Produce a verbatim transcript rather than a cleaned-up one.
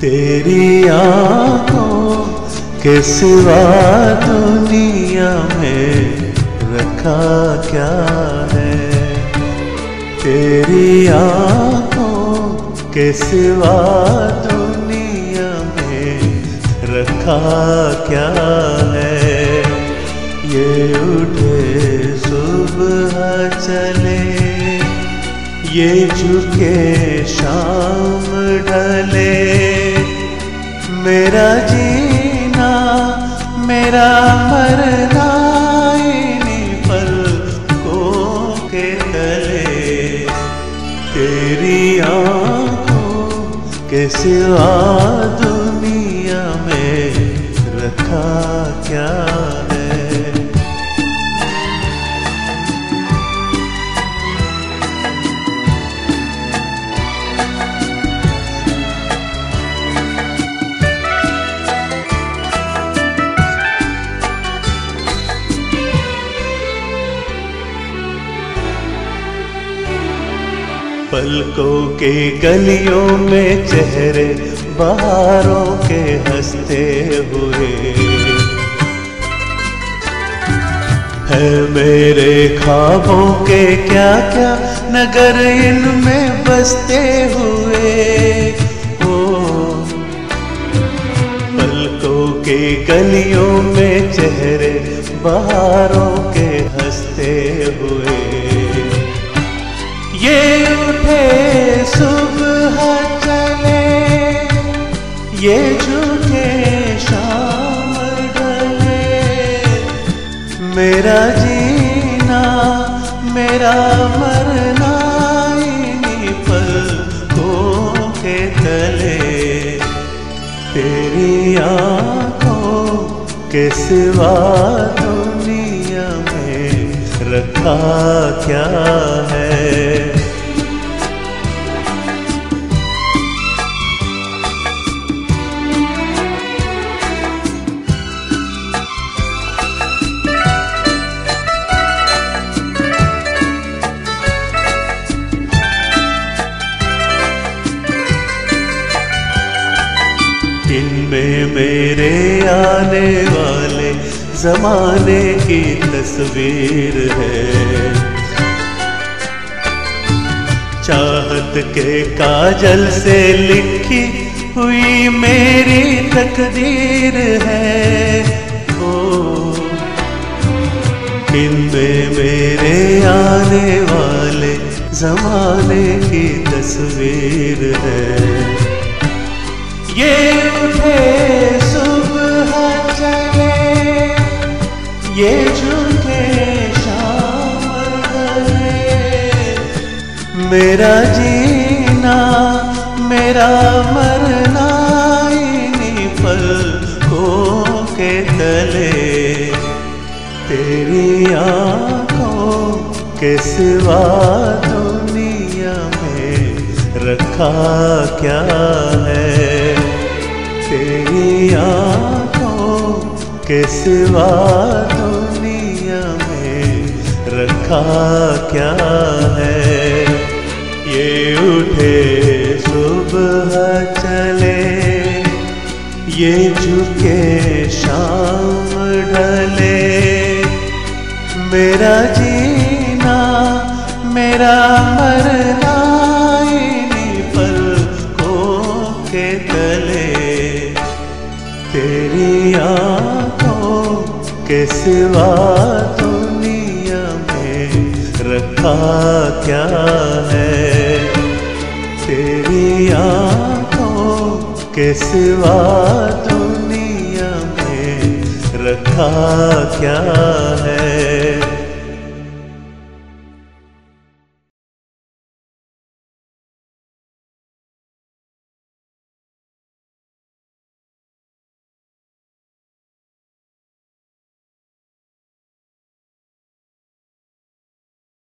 तेरी आँखों के सिवा दुनिया में रखा क्या है। तेरी आँखों के सिवा दुनिया में रखा क्या है। ये उठे सुबह चले, ये झुके शाम ढले, मेरा जीना मेरा मरना इन्हीं पलकों के तले। तेरी आँखों के सिवा दुनिया में रखा क्या है। पलकों के गलियों में चेहरे बहारों के हंसते हुए, है मेरे ख्वाबों के क्या क्या नगर इनमें बसते हुए। ओ पलकों के गलियों में चेहरे बहारों के हंसते हुए, ये उठे सुबह चले, ये झुके शाम ढले, मेरा जीना मेरा मरना इन्हीं पलकों के तले। तेरी आँखों के सिवा दुनिया में रखा क्या है। इनमें मेरे आने वाले जमाने की तस्वीर है, चाहत के काजल से लिखी हुई मेरी तकदीर है। ओ इनमें मेरे आने वाले जमाने की तस्वीर है, ये उठे सुबह चले, ये झुके शाम ढले, मेरा जीना मेरा मरना इन्हीं पलकों के तले। तेरी आँखों के सिवा दुनिया में रखा क्या है। तेरी आँखों के सिवा दुनिया में रखा क्या है। ये उठे सुबह चले, ये झुके शाम ढले, मेरा जीना मेरा मरना इन्हीं पलकों के तले। तेरी आँखों के सिवा दुनिया में रखा क्या है। तेरी आँखों के सिवा दुनिया में रखा क्या है।